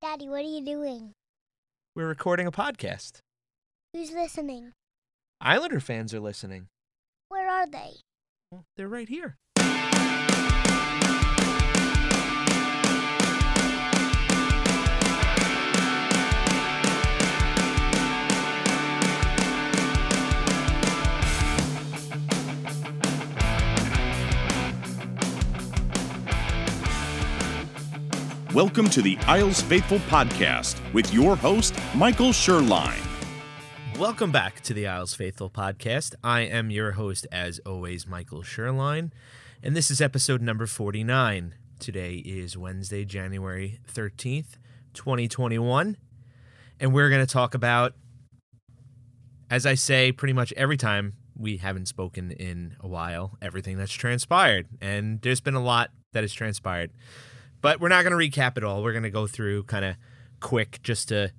Daddy, what are you doing? We're recording a podcast. Who's listening? Islander fans are listening. Where are they? Well, they're right here. Welcome to the Isles Faithful Podcast with your host, Michael Sherline. Welcome back to the Isles Faithful Podcast. I am your host, as always, Michael Sherline, and this is episode number 49. Today is Wednesday, January 13th, 2021, and we're going to talk about, as I say pretty much every time we haven't spoken in a while, everything that's transpired, and there's been a lot that has transpired. But we're not going to recap it all. We're going to go through kind of quick just to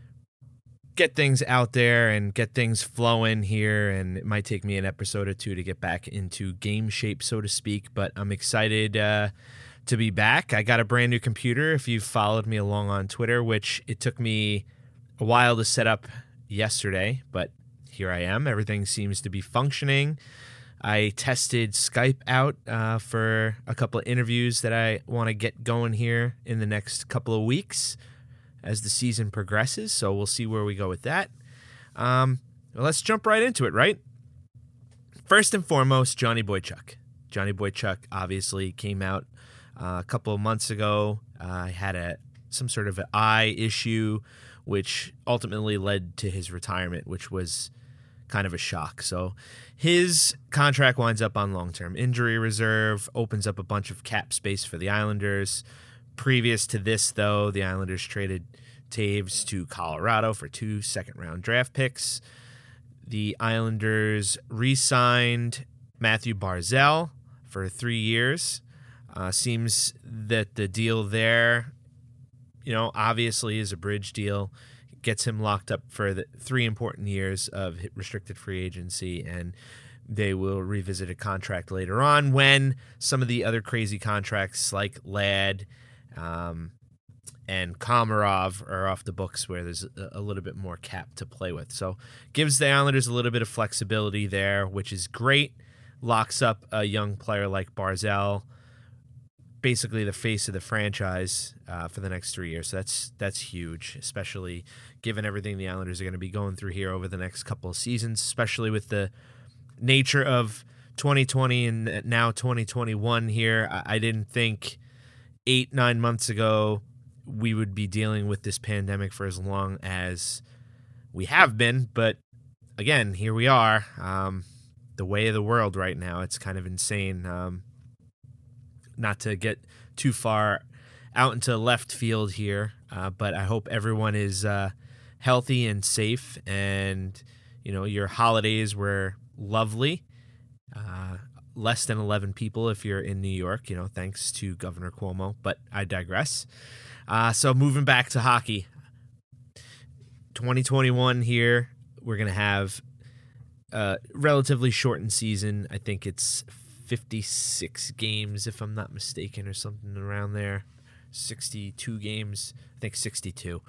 get things out there and get things flowing here. And it might take me an episode or two to get back into game shape, so to speak. But I'm excited to be back. I got a brand new computer, if you've followed me along on Twitter, which it took me a while to set up yesterday. But here I am. Everything seems to be functioning. I tested Skype out for a couple of interviews that I want to get going here in the next couple of weeks as the season progresses, so we'll see where we go with that. Well, let's jump right into it, right? First and foremost, Johnny Boychuk. Johnny Boychuk obviously came out a couple of months ago. I had some sort of an eye issue, which ultimately led to his retirement, which was kind of a shock. So his contract winds up on long-term injury reserve, opens up a bunch of cap space for the Islanders. Previous to this, though, the Islanders traded Taves to Colorado for 2 second-round draft picks. The Islanders re-signed Matthew Barzal for 3 years. Seems that the deal there, obviously is a bridge deal. Gets him locked up for the 3 important years of restricted free agency, and they will revisit a contract later on when some of the other crazy contracts like Ladd and Komarov are off the books, where there's a little bit more cap to play with. So gives the Islanders a little bit of flexibility there, which is great. Locks up a young player like Barzal, basically the face of the franchise for the next 3 years. So that's huge, especially given everything the Islanders are going to be going through here over the next couple of seasons, especially with the nature of 2020 and now 2021 here. I didn't think 8-9 months ago we would be dealing with this pandemic for as long as we have been. But again, here we are. The way of the world right now, it's kind of insane. Not to get too far out into left field here, but I hope everyone is healthy and safe, and your holidays were lovely. Less than 11 people if you're in New York, thanks to Governor Cuomo, but I digress. So moving back to hockey, 2021 here, we're going to have a relatively shortened season. I think it's 56 games, if I'm not mistaken, or something around there. 62 games, I think 62.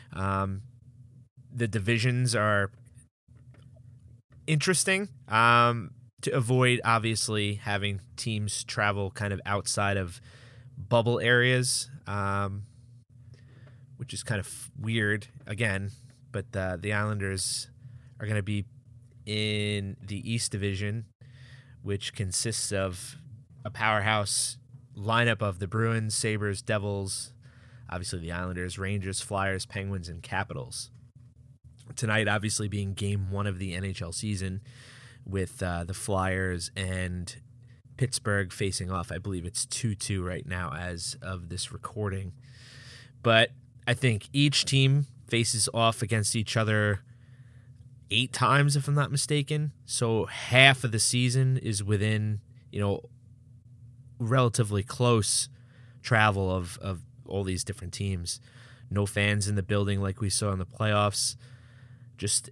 The divisions are interesting to avoid, obviously, having teams travel kind of outside of bubble areas, which is kind of weird, again. But the Islanders are going to be in the East Division, which consists of a powerhouse lineup of the Bruins, Sabres, Devils, obviously the Islanders, Rangers, Flyers, Penguins, and Capitals. Tonight, obviously, being game 1 of the NHL season with the Flyers and Pittsburgh facing off. I believe it's 2-2 right now as of this recording. But I think each team faces off against each other 8 times, if I'm not mistaken. So half of the season is within, relatively close travel of all these different teams. No fans in the building like we saw in the playoffs. Just,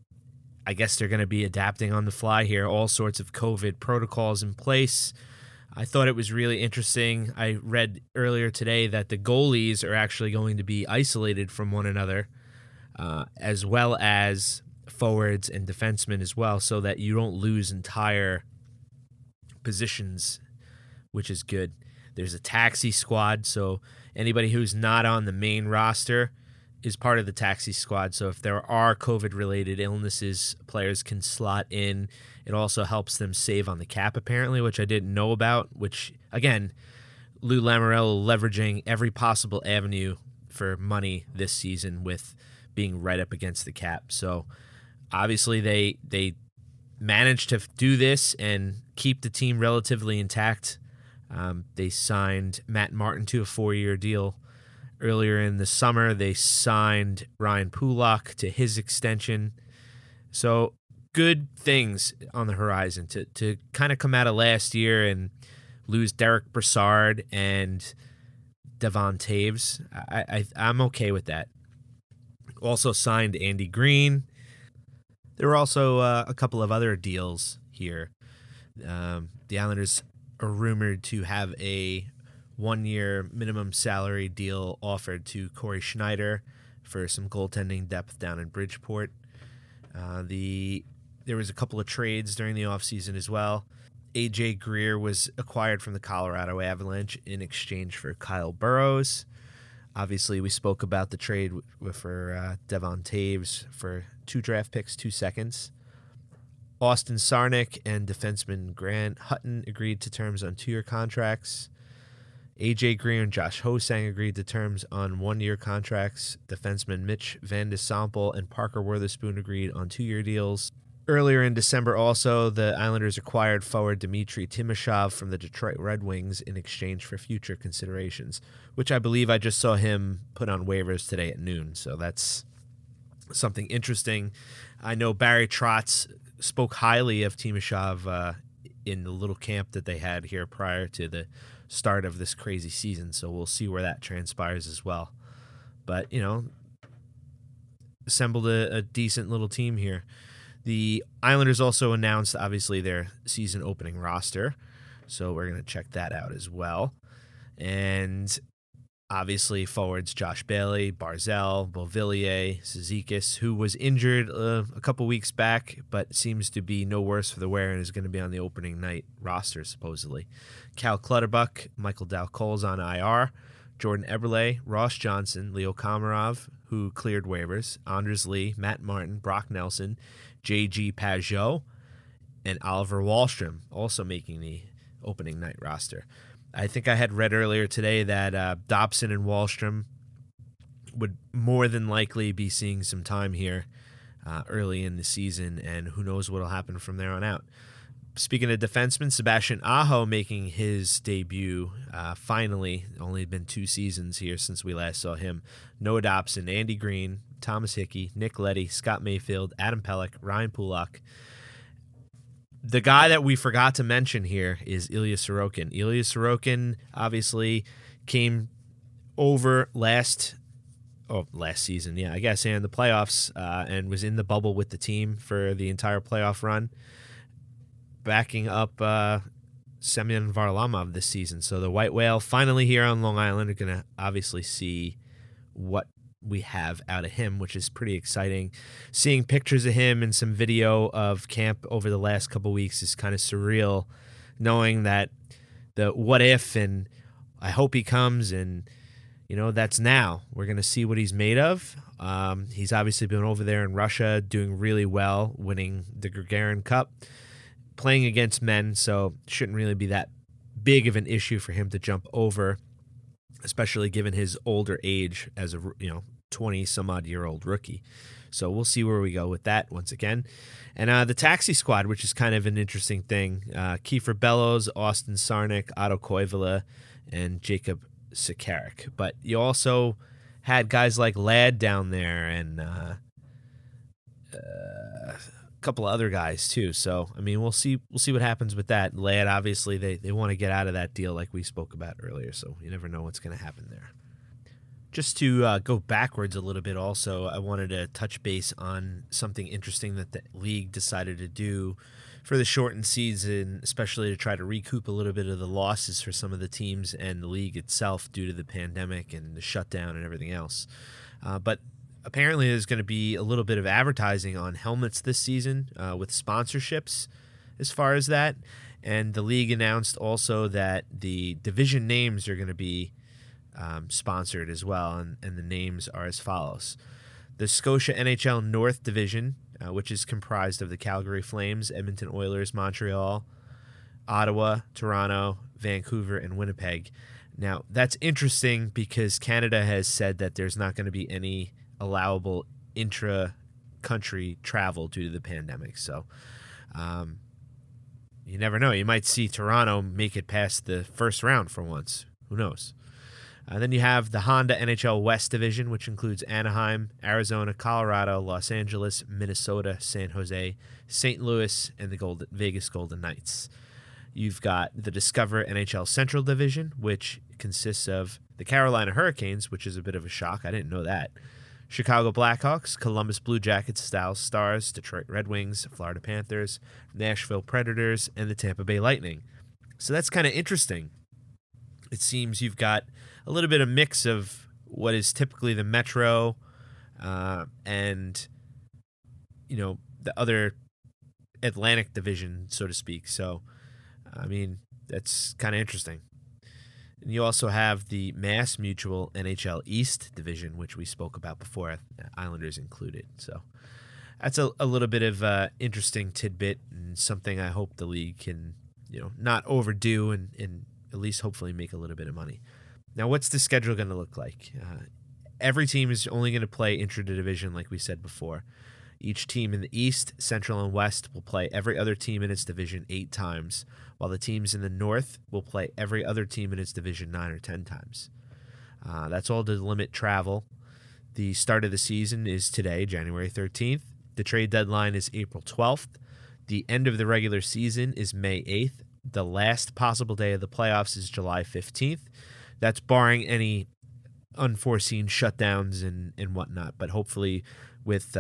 I guess they're going to be adapting on the fly here. All sorts of COVID protocols in place. I thought it was really interesting. I read earlier today that the goalies are actually going to be isolated from one another, as well as forwards and defensemen as well, so that you don't lose entire positions, which is good. There's a taxi squad, so anybody who's not on the main roster is part of the taxi squad. So if there are COVID-related illnesses, players can slot in. It also helps them save on the cap, apparently, which I didn't know about, which, again, Lou Lamoriello leveraging every possible avenue for money this season with being right up against the cap. So obviously they managed to do this and keep the team relatively intact. They signed Matt Martin to a 4-year deal. Earlier in the summer, they signed Ryan Pulock to his extension. So good things on the horizon to kind of come out of last year and lose Derek Brassard and Devon Taves. I'm okay with that. Also signed Andy Green. There were also a couple of other deals here. The Islanders are rumored to have a 1-year minimum salary deal offered to Corey Schneider for some goaltending depth down in Bridgeport. There was a couple of trades during the offseason as well. AJ Greer was acquired from the Colorado Avalanche in exchange for Kyle Burrows. Obviously, we spoke about the trade for Devon Taves for 2 draft picks, 2 seconds. Austin Sarnik and defenseman Grant Hutton agreed to terms on 2-year contracts. AJ Greer and Josh Hosang agreed to terms on 1-year contracts. Defenseman Mitch Van de Sample and Parker Witherspoon agreed on 2-year deals. Earlier in December also, the Islanders acquired forward Dmitry Timashov from the Detroit Red Wings in exchange for future considerations, which I believe I just saw him put on waivers today at noon. So that's something interesting. I know Barry Trotz spoke highly of Timashov in the little camp that they had here prior to the start of this crazy season, so we'll see where that transpires as well. But, assembled a decent little team here. The Islanders also announced, obviously, their season opening roster, so we're going to check that out as well. And obviously, forwards Josh Bailey, Barzell, Beauvillier, Cizikas, who was injured a couple weeks back, but seems to be no worse for the wear and is going to be on the opening night roster, supposedly. Cal Clutterbuck, Michael Dalcole's on IR, Jordan Eberle, Ross Johnson, Leo Komarov, who cleared waivers, Anders Lee, Matt Martin, Brock Nelson, J.G. Pajot, and Oliver Wahlstrom also making the opening night roster. I think I had read earlier today that Dobson and Wahlstrom would more than likely be seeing some time here early in the season, and who knows what will happen from there on out. Speaking of defensemen, Sebastian Aho making his debut finally. Only been 2 seasons here since we last saw him. Noah Dobson, Andy Green, Thomas Hickey, Nick Leddy, Scott Mayfield, Adam Pelech, Ryan Pulock. The guy that we forgot to mention here is Ilya Sorokin. Ilya Sorokin obviously came over last season, in the playoffs, and was in the bubble with the team for the entire playoff run, backing up Semyon Varlamov this season. So the White Whale finally here on Long Island are going to obviously see what we have out of him, which is pretty exciting. Seeing pictures of him and some video of camp over the last couple weeks is kind of surreal, knowing that the what if, and I hope he comes, and that's now. We're going to see what he's made of. He's obviously been over there in Russia doing really well, winning the Gagarin Cup, playing against men, so shouldn't really be that big of an issue for him to jump over, especially given his older age as a 20-some-odd-year-old rookie. So we'll see where we go with that once again. And the taxi squad, which is kind of an interesting thing. Kiefer Bellows, Austin Sarnik, Otto Koivula, and Jacob Sakarik. But you also had guys like Ladd down there and a couple of other guys too. So, we'll see what happens with that. Ladd, obviously, they want to get out of that deal like we spoke about earlier, so you never know what's going to happen there. Just to go backwards a little bit also, I wanted to touch base on something interesting that the league decided to do for the shortened season, especially to try to recoup a little bit of the losses for some of the teams and the league itself due to the pandemic and the shutdown and everything else. But apparently there's going to be a little bit of advertising on helmets this season with sponsorships as far as that. And the league announced also that the division names are going to be sponsored as well, and the names are as follows. The Scotia NHL North Division, which is comprised of the Calgary Flames, Edmonton Oilers, Montreal, Ottawa, Toronto, Vancouver, and Winnipeg. Now, that's interesting because Canada has said that there's not going to be any allowable intra-country travel due to the pandemic. So you never know. You might see Toronto make it past the first round for once. Who knows? Then you have the Honda NHL West Division, which includes Anaheim, Arizona, Colorado, Los Angeles, Minnesota, San Jose, St. Louis, and the Vegas Golden Knights. You've got the Discover NHL Central Division, which consists of the Carolina Hurricanes, which is a bit of a shock. I didn't know that. Chicago Blackhawks, Columbus Blue Jackets, Dallas Stars, Detroit Red Wings, Florida Panthers, Nashville Predators, and the Tampa Bay Lightning. So that's kind of interesting. It seems you've got a little bit of mix of what is typically the Metro and, the other Atlantic division, so to speak. So, I mean, that's kind of interesting. And you also have the Mass Mutual NHL East division, which we spoke about before, Islanders included. So that's a little bit of interesting tidbit and something I hope the league can, not overdo and at least hopefully make a little bit of money. Now, what's the schedule going to look like? Every team is only going to play intra-division, like we said before. Each team in the East, Central, and West will play every other team in its division 8 times, while the teams in the North will play every other team in its division 9 or 10 times. That's all to limit travel. The start of the season is today, January 13th. The trade deadline is April 12th. The end of the regular season is May 8th. The last possible day of the playoffs is July 15th. That's barring any unforeseen shutdowns and whatnot. But hopefully with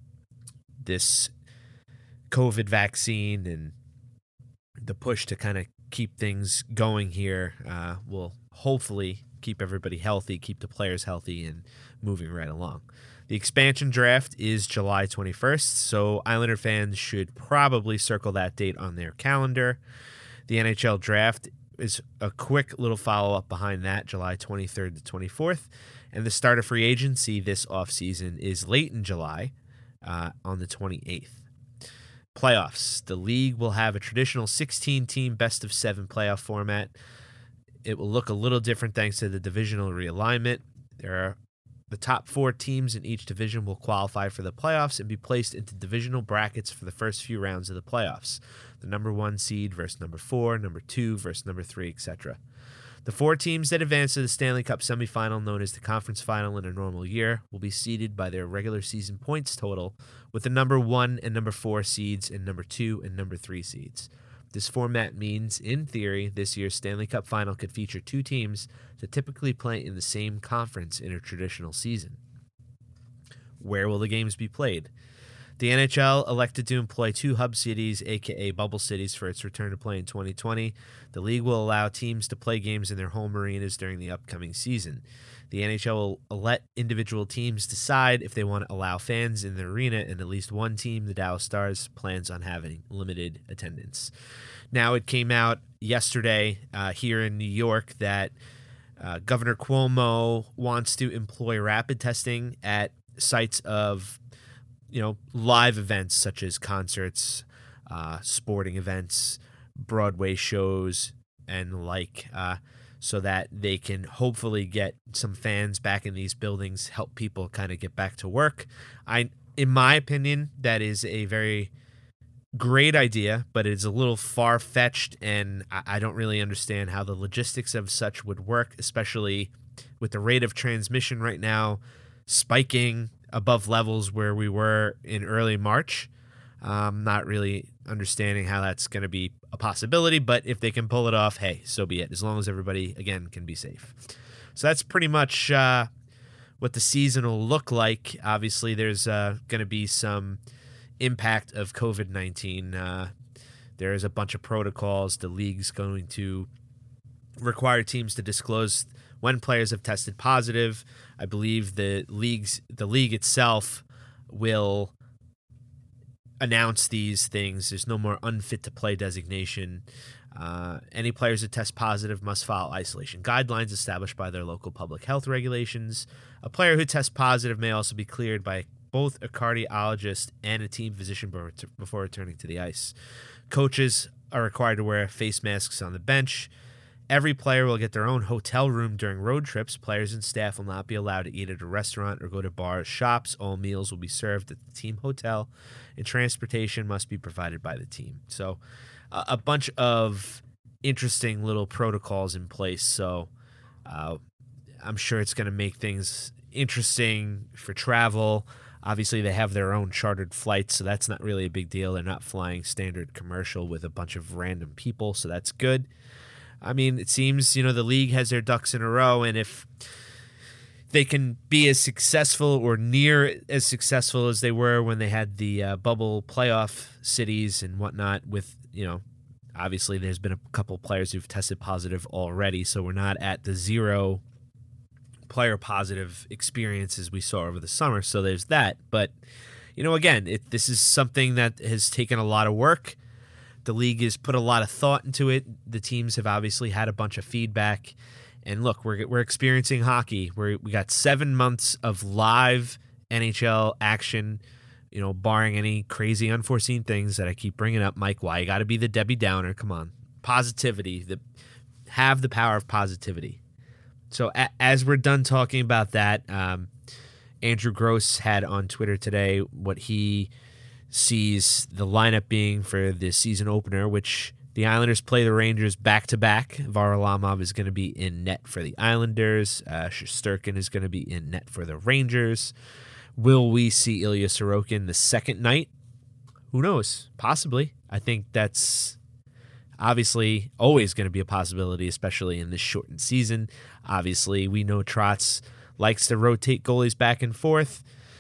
this COVID vaccine and the push to kind of keep things going here will hopefully keep everybody healthy, keep the players healthy, and moving right along. The expansion draft is July 21st, so Islander fans should probably circle that date on their calendar. The NHL draft is a quick little follow-up behind that, July 23rd to 24th. And the start of free agency this offseason is late in July on the 28th. Playoffs. The league will have a traditional 16-team best-of-7 playoff format. It will look a little different thanks to the divisional realignment. The top 4 teams in each division will qualify for the playoffs and be placed into divisional brackets for the first few rounds of the playoffs. The number 1 seed versus number 4, number 2 versus number 3, etc. The 4 teams that advance to the Stanley Cup semifinal, known as the conference final in a normal year, will be seeded by their regular season points total, with the number 1 and number 4 seeds and number 2 and number 3 seeds. This format means, in theory, this year's Stanley Cup final could feature 2 teams that typically play in the same conference in a traditional season. Where will the games be played? The NHL elected to employ 2 hub cities, aka bubble cities, for its return to play in 2020. The league will allow teams to play games in their home arenas during the upcoming season. The NHL will let individual teams decide if they want to allow fans in the arena, and at least one team, the Dallas Stars, plans on having limited attendance. Now, it came out yesterday here in New York that Governor Cuomo wants to employ rapid testing at sites of live events such as concerts, sporting events, Broadway shows, and so that they can hopefully get some fans back in these buildings, help people kind of get back to work. In my opinion, that is a very great idea, but it's a little far-fetched, and I don't really understand how the logistics of such would work, especially with the rate of transmission right now spiking above levels where we were in early March. Not really understanding how that's going to be a possibility, but if they can pull it off, hey, so be it, as long as everybody, again, can be safe. So that's pretty much what the season will look like. Obviously, there's going to be some impact of COVID-19 There is a bunch of protocols. The league's going to require teams to disclose when players have tested positive. I believe the league itself will announce these things. There's no more unfit to play designation. Any players that test positive must follow isolation guidelines established by their local public health regulations. A player who tests positive may also be cleared by both a cardiologist and a team physician before returning to the ice. Coaches are required to wear face masks on the bench. Every player will get their own hotel room during road trips. Players and staff will not be allowed to eat at a restaurant or go to bars, shops. All meals will be served at the team hotel, and transportation must be provided by the team. So a bunch of interesting little protocols in place. So I'm sure it's going to make things interesting for travel. Obviously, they have their own chartered flights, so that's not really a big deal. They're not flying standard commercial with a bunch of random people, so that's good. I mean, it seems, the league has their ducks in a row, and if they can be as successful or near as successful as they were when they had the bubble playoff cities and whatnot with, obviously there's been a couple players who've tested positive already, so we're not at the 0 player positive experiences we saw over the summer, so there's that. But, again, this is something that has taken a lot of work. The league has put a lot of thought into it. The teams have obviously had a bunch of feedback. And look, we're experiencing hockey. We got 7 months of live NHL action, barring any crazy unforeseen things that I keep bringing up. Mike, why you got to be the Debbie Downer? Come on. Positivity. Have the power of positivity. So as we're done talking about that, Andrew Gross had on Twitter today what he sees the lineup being for the season opener, which the Islanders play the Rangers back-to-back. Varlamov is going to be in net for the Islanders. Shesterkin is going to be in net for the Rangers. Will we see Ilya Sorokin the second night? Who knows? Possibly. I think that's obviously always going to be a possibility, especially in this shortened season. Obviously, we know Trotz likes to rotate goalies back and forth.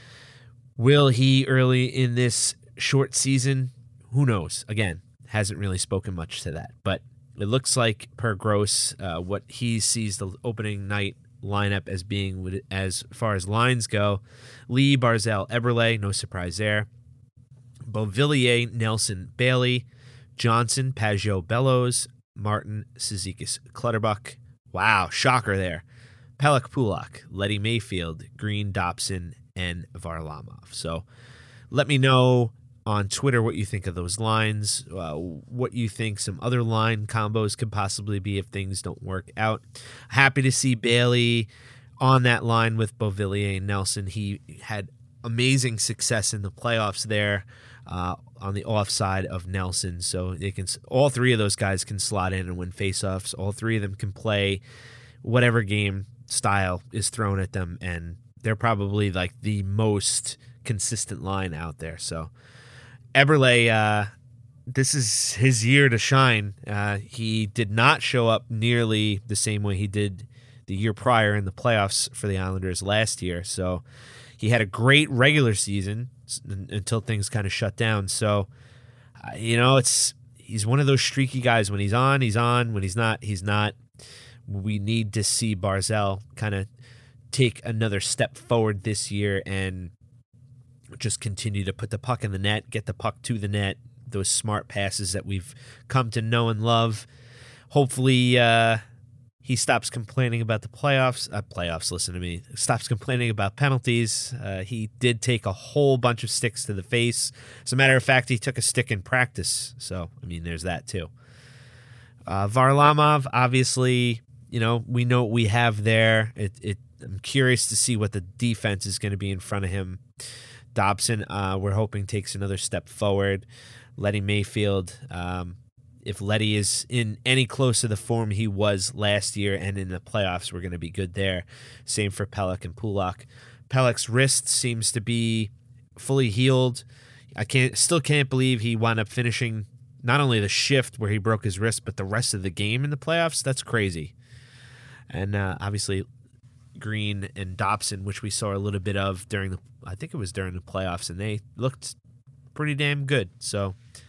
Will he early in this short season? Who knows? Again, hasn't really spoken much to that. But it looks like, per Gross, what he sees the opening night lineup as being, as far as lines go: Lee, Barzal, Eberle, no surprise there. Beauvillier, Nelson, Bailey, Johnson, Pajot, Bellows, Martin, Cizikas, Clutterbuck. Wow, shocker there. Pelech, Pulak, Letty Mayfield, Green, Dobson, and Varlamov. So let me know on Twitter what you think of those lines, what you think some other line combos could possibly be if things don't work out. Happy to see Bailey on that line with Beauvillier and Nelson. He had amazing success in the playoffs there on the offside of Nelson. So all three of those guys can slot in and win faceoffs. All three of them can play whatever game style is thrown at them, and they're probably like the most consistent line out there. So Eberle, this is his year to shine. He did not show up nearly the same way he did the year prior in the playoffs for the Islanders last year. So he had a great regular season until things kind of shut down. So, he's one of those streaky guys. When he's on, he's on. When he's not, he's not. We need to see Barzal kind of take another step forward this year and just continue to put the puck in the net, get the puck to the net, those smart passes that we've come to know and love. Hopefully he stops complaining about the playoffs. Listen to me. Stops complaining about penalties. He did take a whole bunch of sticks to the face. As a matter of fact, he took a stick in practice. So, there's that too. Varlamov, obviously, we know what we have there. I'm curious to see what the defense is going to be in front of him. Dobson, we're hoping, takes another step forward. Letty Mayfield, if Letty is in any close to the form he was last year and in the playoffs, we're going to be good there. Same for Pelech and Pulak. Pelech's wrist seems to be fully healed. I still can't believe he wound up finishing not only the shift where he broke his wrist, but the rest of the game in the playoffs. That's crazy. And obviously Green and Dobson, which we saw a little bit of during the playoffs, and they looked pretty damn good. So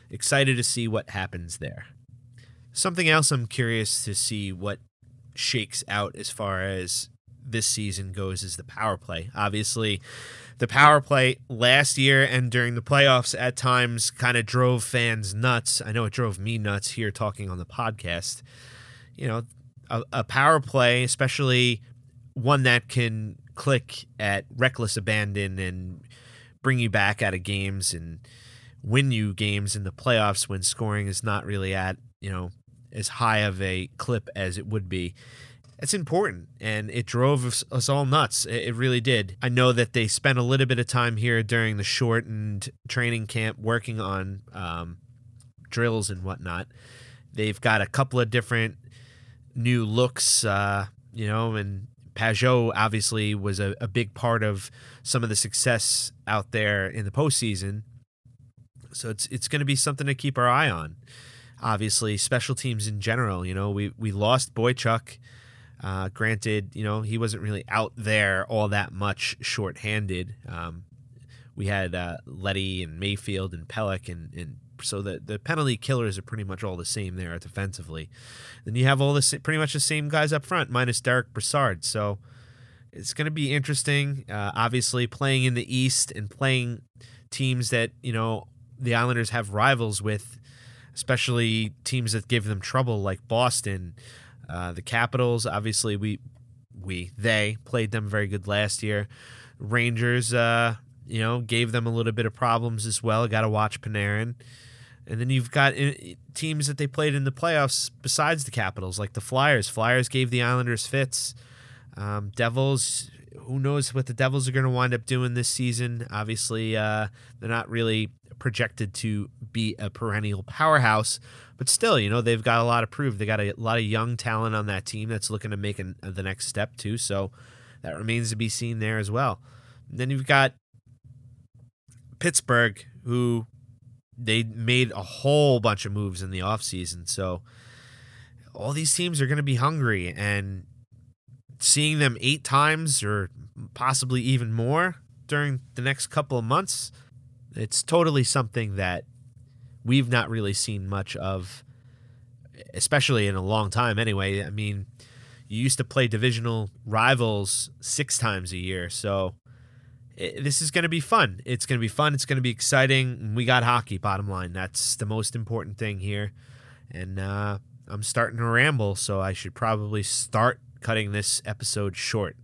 excited to see what happens there. Something else I'm curious to see what shakes out as far as this season goes is the power play. Obviously, the power play last year and during the playoffs at times kind of drove fans nuts. I know it drove me nuts here talking on the podcast. You know, a power play, especially one that can click at reckless abandon and bring you back out of games and win you games in the playoffs when scoring is not really at, as high of a clip as it would be. It's important, and it drove us all nuts. It really did. I know that they spent a little bit of time here during the shortened training camp working on drills and whatnot. They've got a couple of different new looks, and Pajot obviously was a big part of some of the success out there in the postseason. So it's going to be something to keep our eye on. Obviously, special teams in general. We lost Boychuk. Granted, he wasn't really out there all that much shorthanded. We had Letty and Mayfield and Pelech, and so the penalty killers are pretty much all the same there defensively. Then you have all pretty much the same guys up front, minus Derek Brassard. So it's going to be interesting. Obviously, playing in the East and playing teams that the Islanders have rivals with, especially teams that give them trouble like Boston. The Capitals, obviously, they played them very good last year. Rangers, gave them a little bit of problems as well. Got to watch Panarin. And then you've got teams that they played in the playoffs besides the Capitals, like the Flyers. Flyers gave the Islanders fits. Devils, who knows what the Devils are going to wind up doing this season. Obviously, they're not really projected to be a perennial powerhouse, but still, they've got a lot to prove. They got a lot of young talent on that team that's looking to make the next step too. So that remains to be seen there as well. And then you've got Pittsburgh, who they made a whole bunch of moves in the offseason. So all these teams are going to be hungry, and seeing them 8 times or possibly even more during the next couple of months, it's totally something that we've not really seen much of, especially in a long time anyway. I mean, you used to play divisional rivals 6 times a year, so this is going to be fun. It's going to be fun. It's going to be exciting. We got hockey, bottom line. That's the most important thing here. And I'm starting to ramble, so I should probably start cutting this episode short.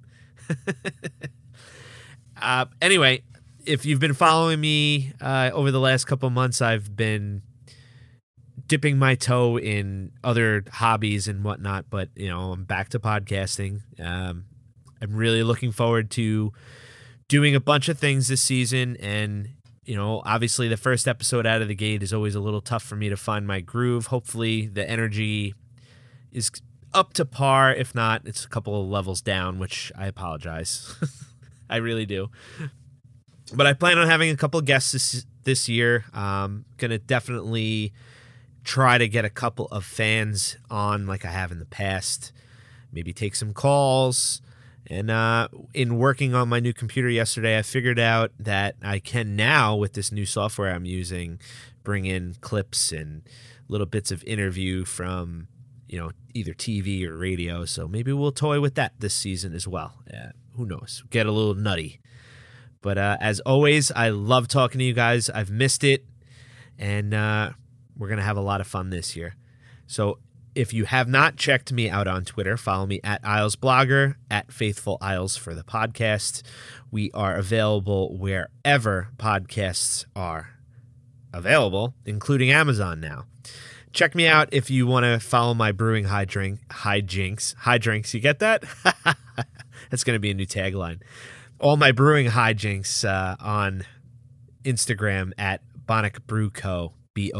Anyway, if you've been following me over the last couple of months, I've been dipping my toe in other hobbies and whatnot, but I'm back to podcasting. I'm really looking forward to doing a bunch of things this season, and obviously the first episode out of the gate is always a little tough for me to find my groove. Hopefully the energy is up to par. If not, it's a couple of levels down, which I apologize. I really do. But I plan on having a couple of guests this year. Gonna definitely try to get a couple of fans on like I have in the past. Maybe take some calls. And in working on my new computer yesterday, I figured out that I can now, with this new software I'm using, bring in clips and little bits of interview from, either TV or radio. So maybe we'll toy with that this season as well. Who knows? Get a little nutty. But as always, I love talking to you guys. I've missed it. And we're going to have a lot of fun this year. So if you have not checked me out on Twitter, follow me at IslesBlogger, at Faithful Isles for the podcast. We are available wherever podcasts are available, including Amazon now. Check me out if you want to follow my brewing hijinks. You get that? That's going to be a new tagline. All my brewing hijinks on Instagram at Bonac Brew Co.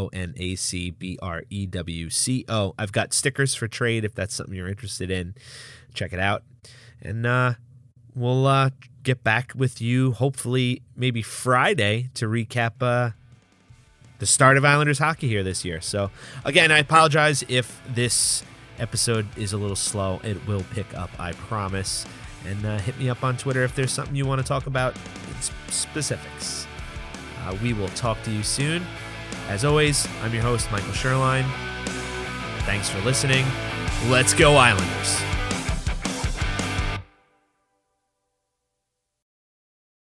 BONACBREWCO. I've got stickers for trade if that's something you're interested in. Check it out. And we'll get back with you hopefully maybe Friday to recap the start of Islanders hockey here this year. So again, I apologize if this episode is a little slow. It will pick up, I promise. And hit me up on Twitter if there's something you want to talk about in specifics. We will talk to you soon. As always, I'm your host, Michael Sherline. Thanks for listening. Let's go Islanders.